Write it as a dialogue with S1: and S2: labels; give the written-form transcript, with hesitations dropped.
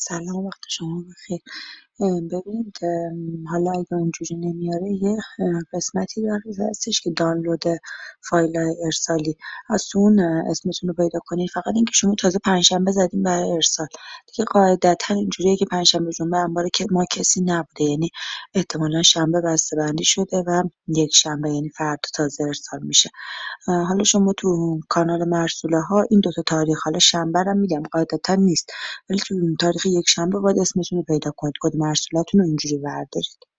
S1: سلام، وقت شما بخیر. ببینید، حالا اگه اونجوری نمیاره یه قسمتی داره هستش که دانلود فایل های ارسالی از تو اون اسمتون رو پیدا کنید. فقط اینکه شما تازه پنجشنبه زدین برای ارسال دیگه، قاعدتا اینجوریه که پنجشنبه جمعه انبار که ما کسی نبوده، یعنی احتمالا شنبه بسته بندی شده و یک شنبه یعنی فردا تازه ارسال میشه. حالا شما تو کانال مرسوله ها این دوتا تاریخ، حالا شنبه رو میگم قاعدتا نیست، ولی تو تاریخ یک شنبه باید اسمتون رو پیدا کنید، کد مرسولتون رو اینجوری بردارید.